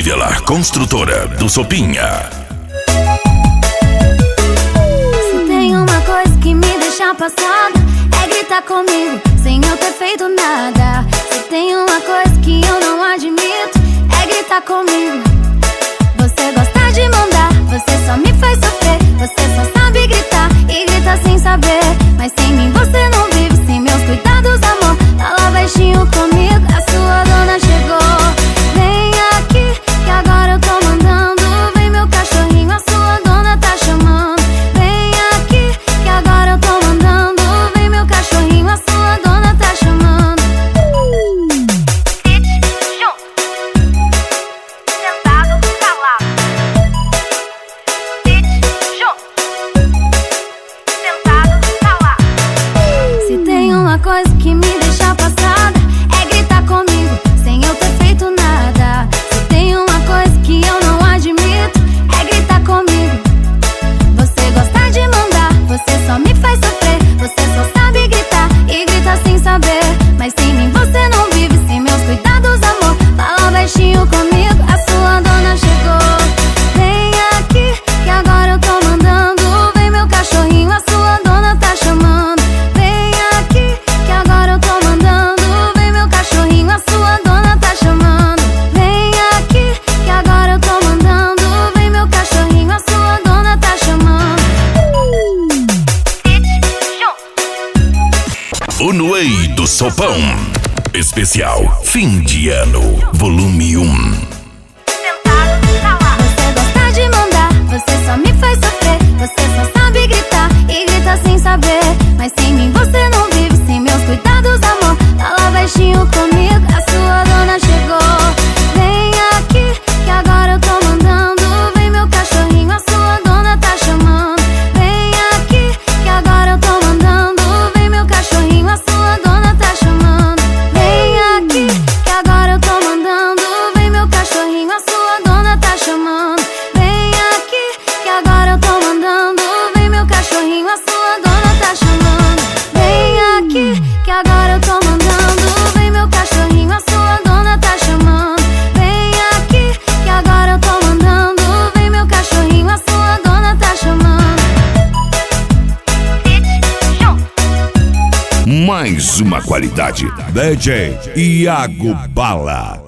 Trivela Construtora do Sopinha. Se tem uma coisa que me deixa passada, é gritar comigo sem eu ter feito nada. Se tem uma coisa que eu não admito, é gritar comigo. Você gosta de mandar, você só me faz sofrer. Você só sabe gritar e grita sem saber. Mas sem mim você não vive, sem meus cuidados, amor. Fala baixinho comigo, a sua dona chegou. Vem aqui, que agora eu tô mandando. Vem meu cachorrinho, a sua dona tá chamando. Vem aqui, que agora eu tô mandando. Vem meu cachorrinho, a sua dona tá chamando. Sentado, calado. Sentado, calado. Se tem uma coisa que me deixa passada, é gritar comigo sem eu ter feito nada. Se tem uma coisa que eu não admito, é gritar comigo. Você gosta de mandar, você só me faz sofrer. Você só sabe gritar e grita sem saber. Mas sem mim você não vive, sem meus cuidados, amor. Fala baixinho comigo, a sua dona chegou. Vem aqui, que agora eu tô mandando. Vem meu cachorrinho, a sua dona tá chamando. Vem aqui, que agora eu tô mandando. Vem meu cachorrinho, a sua dona tá chamando. Vem aqui, que agora eu tô mandando. Vem meu cachorrinho, a sua dona tá chamando. O Noei do Sopão. Especial Fim de Ano, Volume 1. Você gosta de mandar, você só me faz sofrer. Você só sabe gritar e grita sem saber. Mas sem mim você não vive, sem meus cuidados, amor. Fala baixinho comigo, a sua dona chegou. Vem aqui, que agora eu tô mandando. Vem meu cachorrinho, a sua dona tá chamando. Vem aqui, que agora eu tô mandando. Vem meu cachorrinho, a sua dona tá chamando. Vem aqui, que agora eu tô mandando. Vem meu cachorrinho, a sua dona tá chamando. Vem aqui, que agora eu tô mandando. Vem meu cachorrinho, a sua dona tá chamando. Vem aqui, que agora eu tô mandando. Vem meu cachorrinho, a sua dona tá chamando. Vem aqui, que agora eu tô mandando. Vem meu cachorrinho, a sua dona tá chamando. Mais uma qualidade. DJ Iago Bala.